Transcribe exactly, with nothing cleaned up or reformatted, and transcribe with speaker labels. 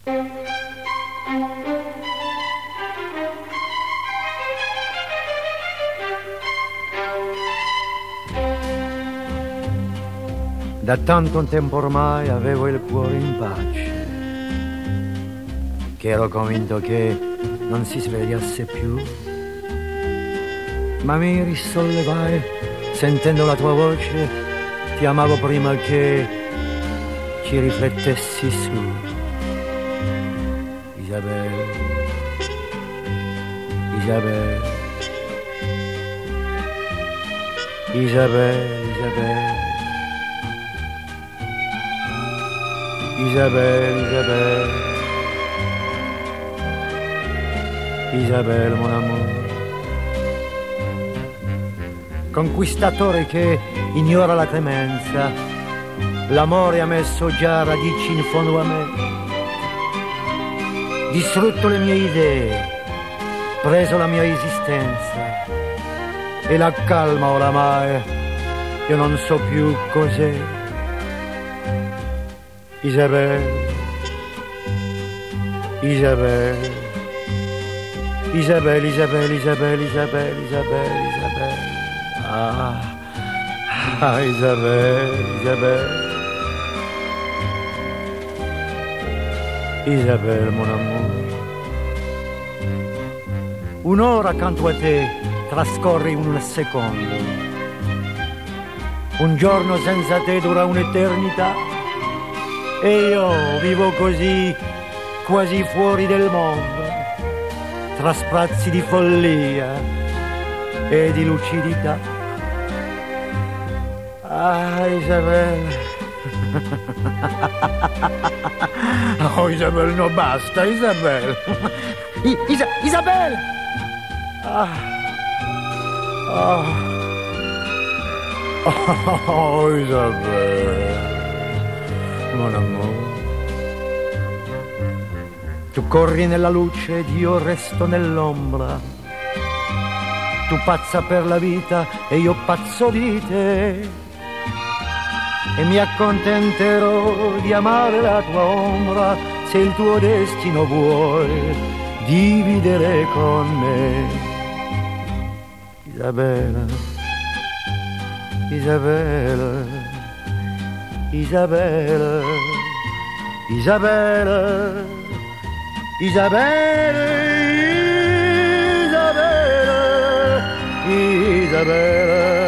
Speaker 1: Da tanto tempo ormai avevo il cuore in pace, che ero convinto che non si svegliasse più, ma mi risollevai sentendo la tua voce, ti amavo prima che ci riflettessi su. Isabel, Isabel, Isabel, Isabel. Isabelle, Isabelle, Isabelle, mon amour. Conquistatore che ignora la clemenza, l'amore ha messo già radici in fondo a me, distrutto le mie idee, preso la mia esistenza e la calma oramai, io non so più cos'è. Isabelle, Isabelle, Isabelle, Isabelle, Isabelle, Isabelle, Isabelle, Isabelle, ah, ah, Isabelle, Isabelle, Isabelle, mon amour. Un'ora accanto a te trascorre in un secondo, un giorno senza te dura un'eternità. E io vivo così, quasi fuori del mondo, tra sprazzi di follia e di lucidità. Ah, Isabelle. Oh, Isabelle, no, basta, Isabelle. I- Isa- Isabelle! Ah. Oh. Oh, Isabelle. Mon amour. Tu corri nella luce ed io resto nell'ombra. Tu pazza per la vita e io pazzo di te. E mi accontenterò di amare la tua ombra se il tuo destino vuoi dividere con me. Isabella, Isabella, Isabelle, Isabelle, Isabelle, Isabelle, Isabelle.